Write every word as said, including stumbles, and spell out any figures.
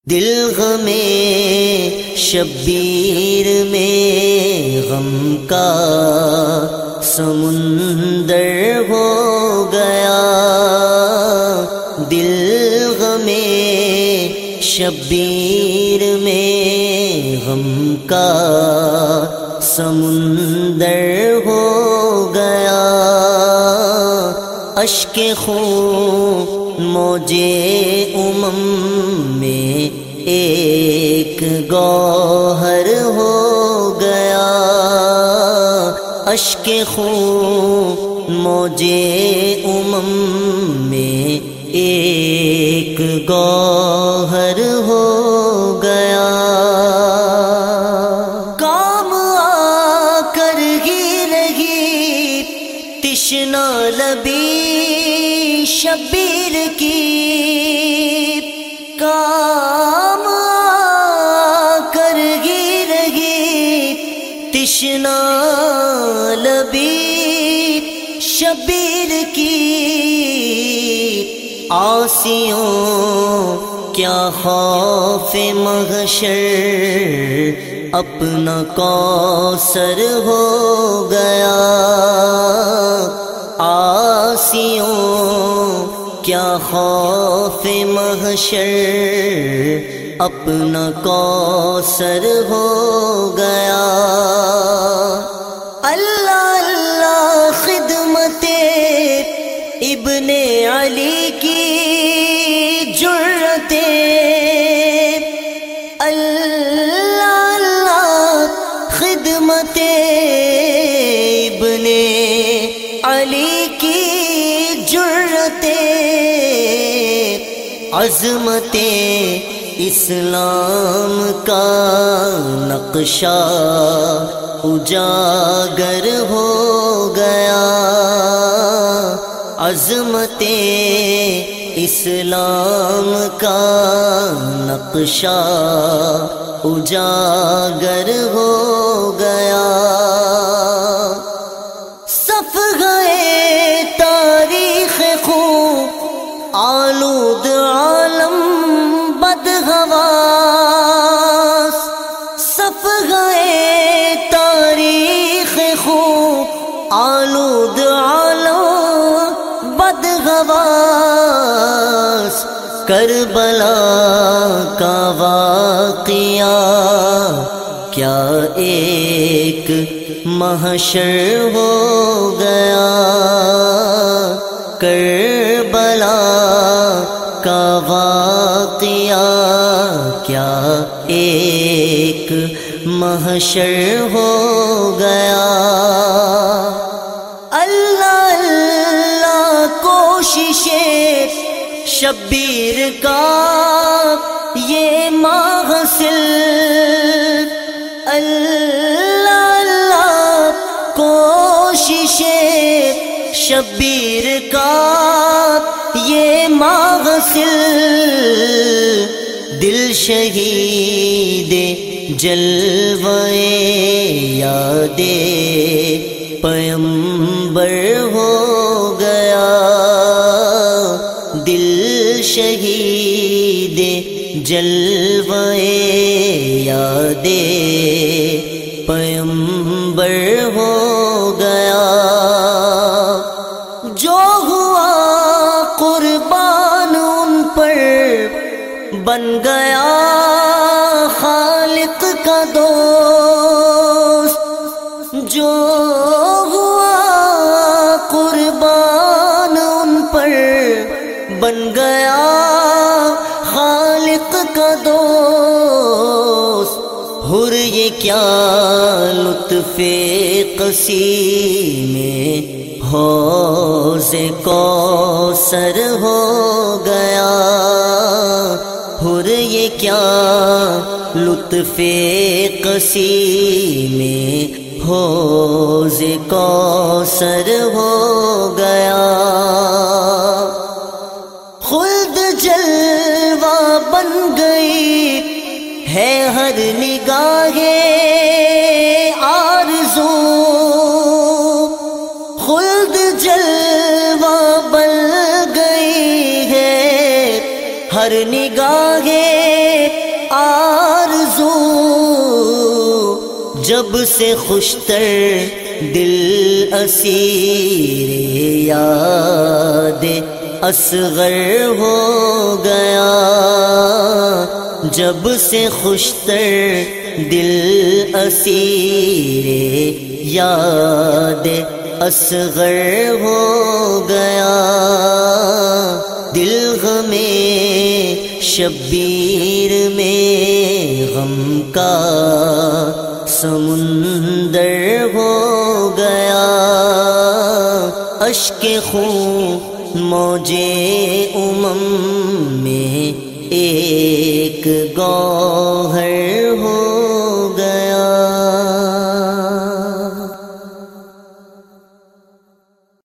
دل غم شبیر میں غم کا سمندر ہو گیا، دل غم شبیر میں غم کا سمندر ہو گیا، اشک خون موجے امم میں ایک گوہر ہو گیا، اشک خون موجے امم میں ایک گوہر ہو گیا، کام آ کر ہی رہی تشنا لبی شبیر کی، کام آ کر ہی رہی تشنا لبی شبیر کی، عاصیوں کیا خوف محشر اپنا کوثر ہو گیا، عاصیوں کیا خوف محشر اپنا کوثر ہو گیا، اللہ اللہ خدمت ابن علی کی جرتیں، اللہ اللہ خدمت ابن علی کی جرتیں، عظمت اسلام کا نقشہ اجاگر ہو گیا، عظمت اسلام کا نقشہ اجاگر ہو گیا، صفحۂ تاریخ خون آلود عالم بدحواس، صفحۂ تاریخ خون آلود عالم بدحواس، کربلا کا واقعہ کیا ایک محشر ہو گیا، کربلا کا واقعہ کیا ایک محشر ہو گیا، اللہ اللہ کوششیں شبیر کا یہ محصل، اللہ اللہ کوششیں شبیر کا یہ محصل، دل شہید جلوے یاد پیمبر ہو گیا، دل شہید جلوے یاد پیمبر ہو گیا، جو ہوا قربان ان پر بن گیا خالق کا دوست، جو ہوا قربان ان پر بن گیا خالق کا دوست، حر یہ کیا لطف قسی میں حوض کوثر ہو گیا، حر یہ کیا لطف قسی میں حوض کوثر ہو گیا، خلد جلوہ بن گئی ہے ہر نگاہ آرزو، خلد جلوہ بن گئی ہے ہر نگاہ آرزو جب سے خوشتر دل اسیر یاد اصغر ہو گیا، جب سے خوشتر دل اسیر یاد اصغر ہو گیا، دل غم شبیر میں غم کا سمندر ہو گیا، اشک خون موجے امم میں ایک گوہر ہو